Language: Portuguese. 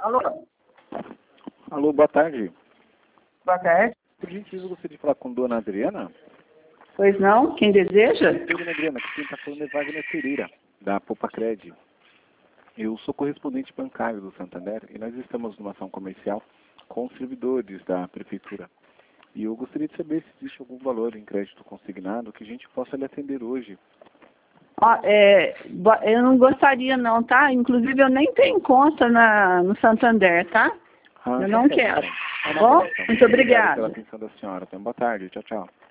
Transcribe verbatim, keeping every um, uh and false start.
Alô? Alô, boa tarde. Boa tarde. Por gentileza, eu gostaria de falar com Dona Adriana? Pois não? Quem deseja? Dona Adriana, aqui quem está falando é Wagner Pereira, da Popacred. Eu sou correspondente bancário do Santander e nós estamos numa ação comercial com os servidores da Prefeitura. E eu gostaria de saber se existe algum valor em crédito consignado que a gente possa lhe atender hoje. Ó, é, bo- eu não gostaria não, tá? Inclusive eu nem tenho conta na, no Santander, tá? Ah, Eu tá não certo, quero. então. Tá Tá bom? então. Muito obrigado obrigada. pela atenção da senhora. Então, boa tarde. Tchau, tchau.